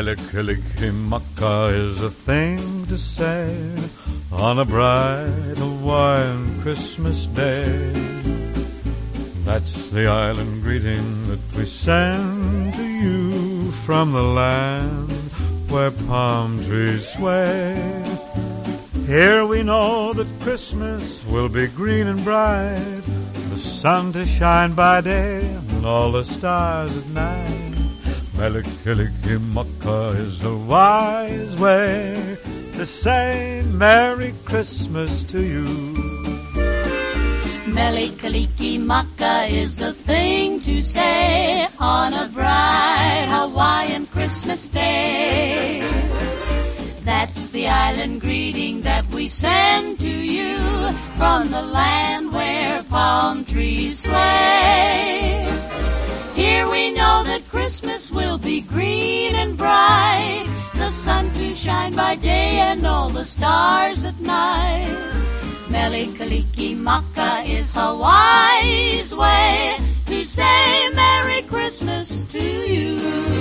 Mele Kalikimaka is a thing to say on a bright Hawaiian Christmas day. That's the island greeting that we send to you from the land where palm trees sway. Here we know that Christmas will be green and bright, the sun to shine by day and all the stars at night. Mele Kalikimaka is a wise way to say Merry Christmas to you. Mele Kalikimaka is the thing to say on a bright Hawaiian Christmas day. That's the island greeting that we send to you from the land where palm trees sway. Here we know that Christmas will be green and bright, the sun to shine by day and all the stars at night. Mele Kalikimaka is Hawaii's way to say Merry Christmas to you.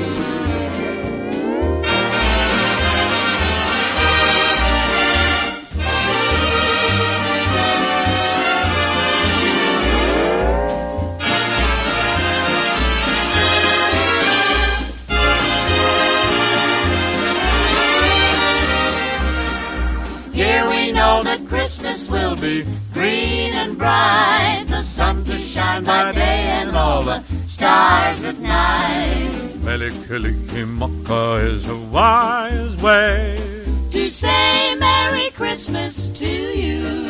Here we know that Christmas will be green and bright, the sun to shine by day and all the stars at night. Mele Kalikimaka is a wise way to say Merry Christmas to you.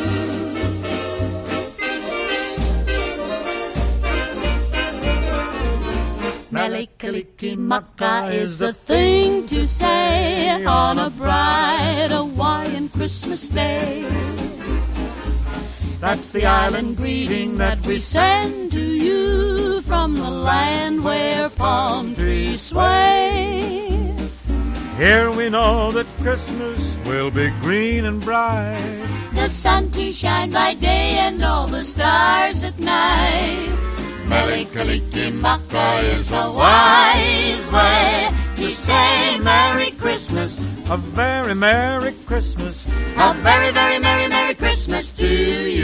Mele Kalikimaka is the thing to say on a bright Hawaiian Christmas day. That's the island greeting that we send to you from the land where palm trees sway. Here we know that Christmas will be green and bright, the sun to shine by day and all the stars at night. Mele Kalikimaka is a wise way to say Merry Christmas. A very Merry Christmas. A very, very Merry, Merry Christmas to you.